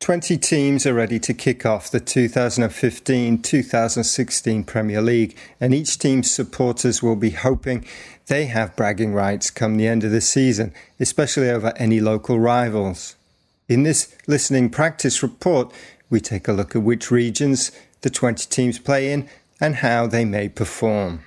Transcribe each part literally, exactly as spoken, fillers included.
twenty teams are ready to kick off the two thousand fifteen two thousand sixteen Premier League, and each team's supporters will be hoping they have bragging rights come the end of the season, especially over any local rivals. In this listening practice report, we take a look at which regions the twenty teams play in and how they may perform.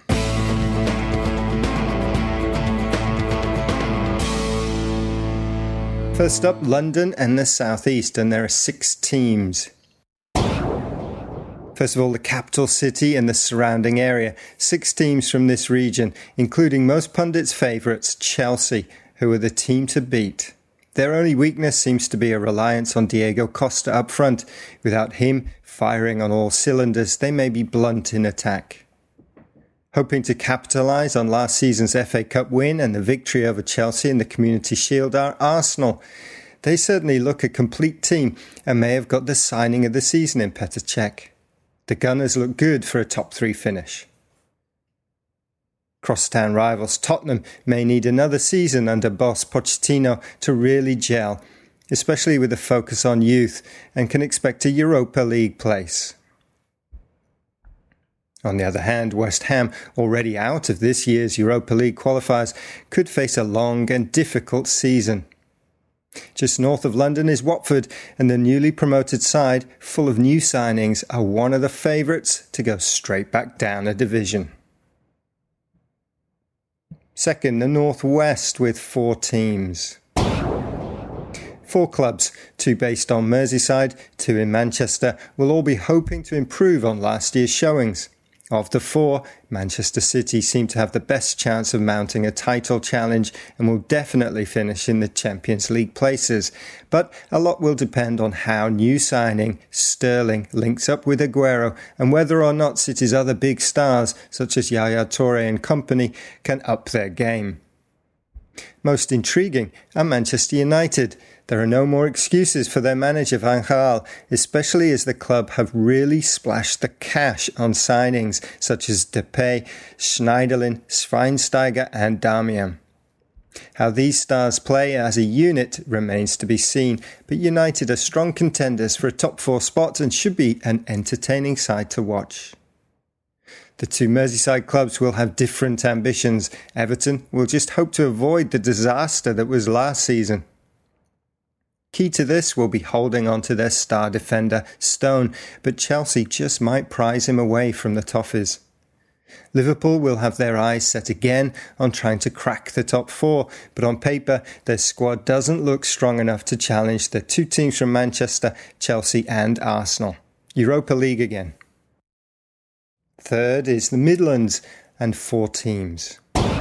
First up, London and the South East, and there are six teams. First of all, the capital city and the surrounding area. Six teams from this region, including most pundits' favourites, Chelsea, who are the team to beat. Their only weakness seems to be a reliance on Diego Costa up front. Without him firing on all cylinders, they may be blunt in attack. Hoping to capitalise on last season's F A Cup win and the victory over Chelsea in the Community Shield are Arsenal. They certainly look a complete team and may have got the signing of the season in Petr Cech. The Gunners look good for a top three finish. Crosstown rivals Tottenham may need another season under boss Pochettino to really gel, especially with a focus on youth, and can expect a Europa League place. On the other hand, West Ham, already out of this year's Europa League qualifiers, could face a long and difficult season. Just north of London is Watford, and the newly promoted side, full of new signings, are one of the favourites to go straight back down a division. Second, the North West with four teams. Four clubs, two based on Merseyside, two in Manchester, will all be hoping to improve on last year's showings. Of the four, Manchester City seem to have the best chance of mounting a title challenge and will definitely finish in the Champions League places. But a lot will depend on how new signing Sterling links up with Aguero and whether or not City's other big stars, such as Yaya Toure and company, can up their game. Most intriguing are Manchester United. There are no more excuses for their manager Van Gaal, especially as the club have really splashed the cash on signings such as Depay, Schneiderlin, Schweinsteiger and Darmian. How these stars play as a unit remains to be seen, but United are strong contenders for a top four spot and should be an entertaining side to watch. The two Merseyside clubs will have different ambitions. Everton will just hope to avoid the disaster that was last season. Key to this will be holding on to their star defender, Stone, but Chelsea just might prize him away from the Toffees. Liverpool will have their eyes set again on trying to crack the top four, but on paper their squad doesn't look strong enough to challenge the two teams from Manchester, Chelsea and Arsenal. Europa League again. Third is the Midlands and four teams.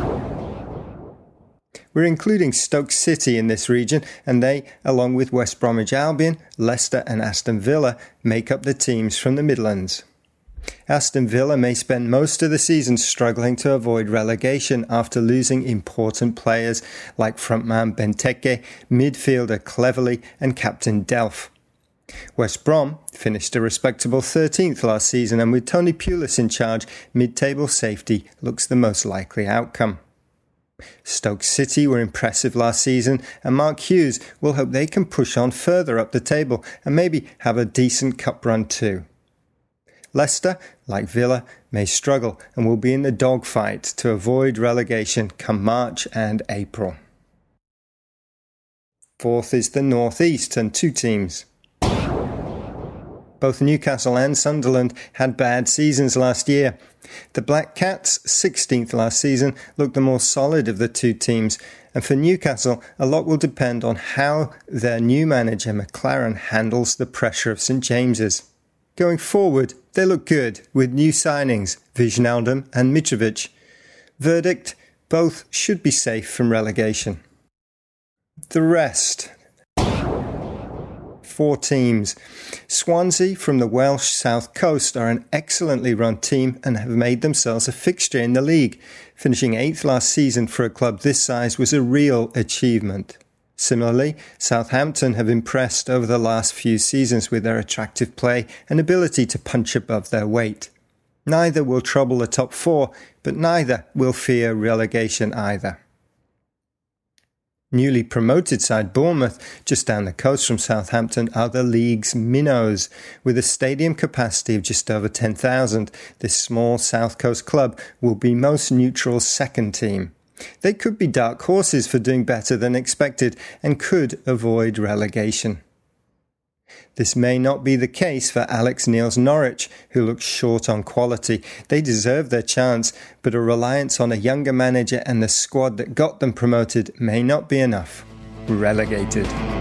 We're including Stoke City in this region, and they, along with West Bromwich Albion, Leicester and Aston Villa, make up the teams from the Midlands. Aston Villa may spend most of the season struggling to avoid relegation after losing important players like frontman Benteke, midfielder Cleverley and captain Delph. West Brom finished a respectable thirteenth last season, and with Tony Pulis in charge, mid-table safety looks the most likely outcome. Stoke City were impressive last season, and Mark Hughes will hope they can push on further up the table and maybe have a decent cup run too. Leicester, like Villa, may struggle and will be in the dogfight to avoid relegation come March and April. Fourth is the North East and two teams. Both Newcastle and Sunderland had bad seasons last year. The Black Cats, sixteenth last season, looked the more solid of the two teams, and for Newcastle, a lot will depend on how their new manager McLaren handles the pressure of St James's. Going forward, they look good with new signings, Wijnaldum and Mitrovic. Verdict, both should be safe from relegation. The rest. Four teams. Swansea from the Welsh South Coast are an excellently run team and have made themselves a fixture in the league. Finishing eighth last season for a club this size was a real achievement. Similarly, Southampton have impressed over the last few seasons with their attractive play and ability to punch above their weight. Neither will trouble the top four, but neither will fear relegation either. Newly promoted side Bournemouth, just down the coast from Southampton, are the league's minnows. With a stadium capacity of just over ten thousand, this small South Coast club will be most neutral's second team. They could be dark horses for doing better than expected and could avoid relegation. This may not be the case for Alex Neil's Norwich, who looks short on quality. They deserve their chance, but a reliance on a younger manager and the squad that got them promoted may not be enough. Relegated.